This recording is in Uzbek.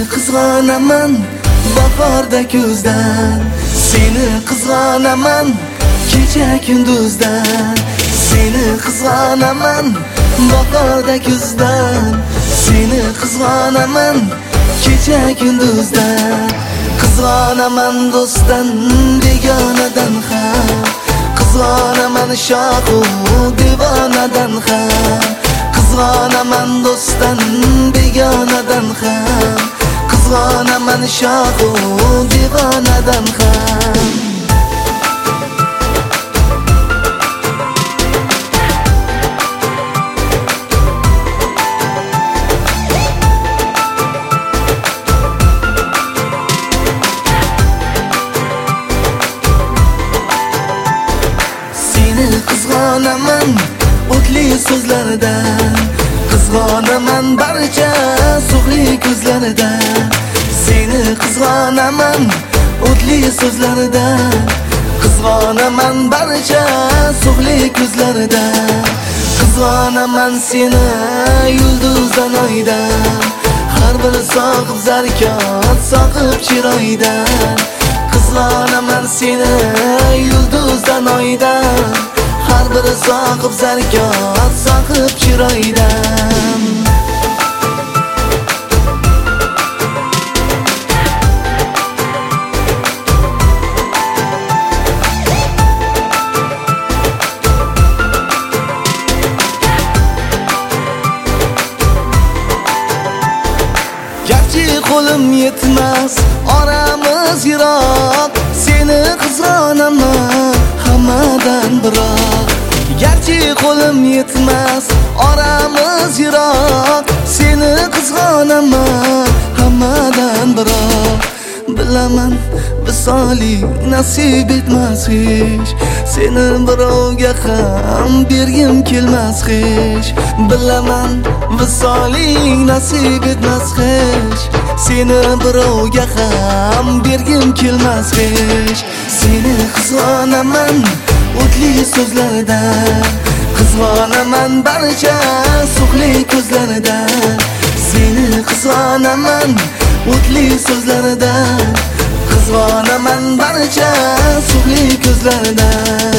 qizg'onaman bahorda kuzdan, seni qizg'onaman kecha kunduzdan, seni qizg'onaman bahorda kuzdan, seni qizg'onaman kecha kunduzdan, qizg'onaman do'stdan begonadan ham, qizg'onaman shoqu devonadan ham, qizg'onaman do'stdan begonadan ham, qizg'onaman shoqu devonadan ham. Qizg'onaman o'tli so'zlaridan, qizg'onaman barcha sug'li ko'zlaridan, seni qizg'onaman o'tli so'zlaridan, qizg'onaman barcha sug'li ko'zlaridan, qizg'onaman seni yulduzdan oydan, har bir soqib zarkot soqib chiroydan, qizg'onaman seni yulduzdan oydan, har bir soqib zarkot soqib chiroydan. Garchi qo'lim yetmas, oramiz yiroq, seni qizg'onaman hammadan biroq. Garchi qo'lim yetmas, oramiz yiroq, seni qizg'onaman hammadan biroq. Bilaman visoli nasib etmas hech, seni birovga ham bergim kelmas hech. Bilaman visoling nasib etmas hech, seni birovga ham bergim kelmas hech. Seni qizg'onaman o'tli so'zlaridan, qizg'onaman barcha sug'li ko'zlaridan, seni qizg'onaman o'tli so'zlaridan, qizg'onaman barcha sug'li ko'zlaridan.